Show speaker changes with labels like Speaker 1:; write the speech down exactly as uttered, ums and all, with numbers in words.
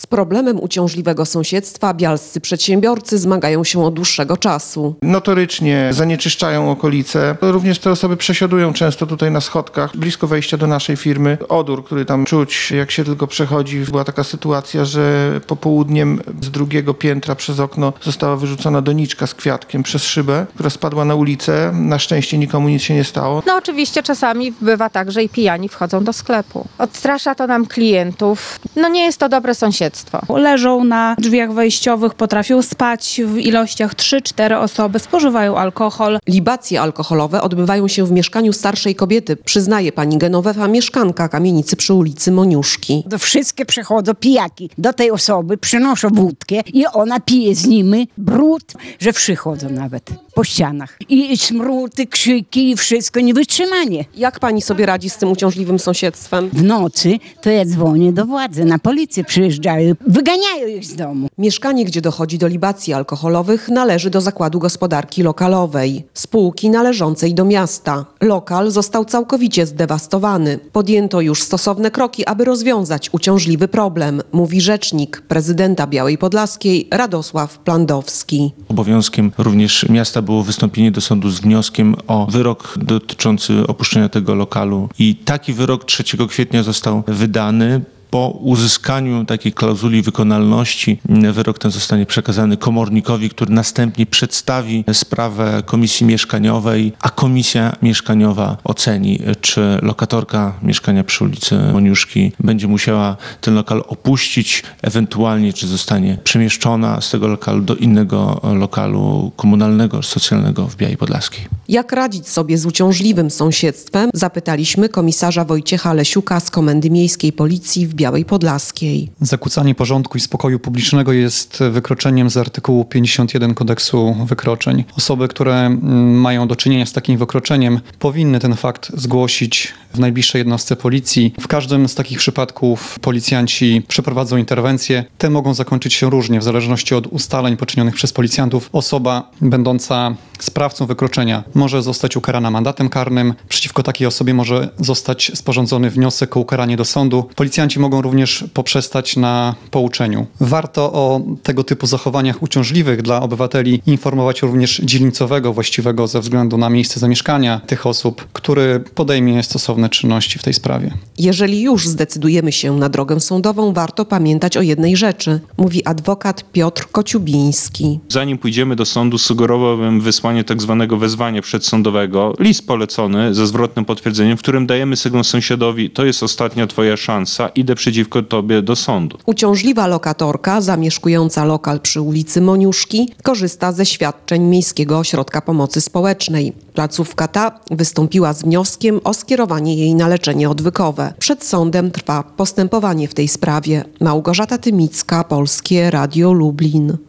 Speaker 1: problemem uciążliwego sąsiedztwa bialscy przedsiębiorcy zmagają się od dłuższego czasu.
Speaker 2: Notorycznie zanieczyszczają okolice. Również te osoby przesiadują często tutaj na schodkach, blisko wejścia do naszej firmy. Odór, który tam czuć, jak się tylko przechodzi. Była taka sytuacja, że popołudniem z drugiego piętra przez okno została wyrzucona doniczka z kwiatkiem przez szybę, która spadła na ulicę. Na szczęście nikomu nic się nie stało.
Speaker 3: No oczywiście czasami bywa tak, że i pijani wchodzą do sklepu. Odstrasza to nam klientów. No nie jest to dobre sąsiedztwo.
Speaker 4: Leżą na drzwiach wejściowych, potrafią spać w ilościach trzy cztery osoby, spożywają alkohol.
Speaker 1: Libacje alkoholowe odbywają się w mieszkaniu starszej kobiety, przyznaje pani Genowefa, mieszkanka kamienicy przy ulicy Moniuszki.
Speaker 5: To wszystkie przychodzą pijaki do tej osoby, przynoszą wódkę i ona pije z nimi brud, że przychodzą nawet po ścianach. I smróty, krzyki i wszystko, niewytrzymanie.
Speaker 1: Jak pani sobie radzi z tym uciążliwym sąsiedztwem?
Speaker 5: W nocy to ja dzwonię do władzy, na policję przyjeżdżają, wyganiają ich z domu.
Speaker 1: Mieszkanie, gdzie dochodzi do libacji alkoholowych, należy do Zakładu Gospodarki Lokalowej, spółki należącej do miasta. Lokal został całkowicie zdewastowany. Podjęto już stosowne kroki, aby rozwiązać uciążliwy problem, mówi rzecznik prezydenta Białej Podlaskiej Radosław Plandowski.
Speaker 6: Obowiązkiem również miasta było wystąpienie do sądu z wnioskiem o wyrok dotyczący opuszczenia tego lokalu i taki wyrok trzeciego kwietnia został wydany. Po uzyskaniu takiej klauzuli wykonalności wyrok ten zostanie przekazany komornikowi, który następnie przedstawi sprawę komisji mieszkaniowej, a komisja mieszkaniowa oceni, czy lokatorka mieszkania przy ulicy Moniuszki będzie musiała ten lokal opuścić, ewentualnie czy zostanie przemieszczona z tego lokalu do innego lokalu komunalnego, socjalnego w Białej Podlaskiej.
Speaker 1: Jak radzić sobie z uciążliwym sąsiedztwem? Zapytaliśmy komisarza Wojciecha Lesiuka z Komendy Miejskiej Policji w Białej Podlaskiej.
Speaker 7: Zakłócanie porządku i spokoju publicznego jest wykroczeniem z artykułu pięćdziesiąt jeden kodeksu wykroczeń. Osoby, które mają do czynienia z takim wykroczeniem, powinny ten fakt zgłosić w najbliższej jednostce policji. W każdym z takich przypadków policjanci przeprowadzą interwencję. Te mogą zakończyć się różnie w zależności od ustaleń poczynionych przez policjantów. Osoba będąca sprawcą wykroczenia może zostać ukarana mandatem karnym. Przeciwko takiej osobie może zostać sporządzony wniosek o ukaranie do sądu. Policjanci mogą również poprzestać na pouczeniu. Warto o tego typu zachowaniach uciążliwych dla obywateli informować również dzielnicowego właściwego ze względu na miejsce zamieszkania tych osób, który podejmie stosowne czynności w tej sprawie.
Speaker 1: Jeżeli już zdecydujemy się na drogę sądową, warto pamiętać o jednej rzeczy, mówi adwokat Piotr Kociubiński.
Speaker 8: Zanim pójdziemy do sądu, sugerowałbym wysłanie tak zwanego wezwania przedsądowego, list polecony ze zwrotnym potwierdzeniem, w którym dajemy sygnał sąsiadowi, to jest ostatnia twoja szansa, idę przeciwko tobie do sądu.
Speaker 1: Uciążliwa lokatorka zamieszkująca lokal przy ulicy Moniuszki korzysta ze świadczeń Miejskiego Ośrodka Pomocy Społecznej. Placówka ta wystąpiła z wnioskiem o skierowanie jej na leczenie odwykowe. Przed sądem trwa postępowanie w tej sprawie. Małgorzata Tymicka, Polskie Radio Lublin.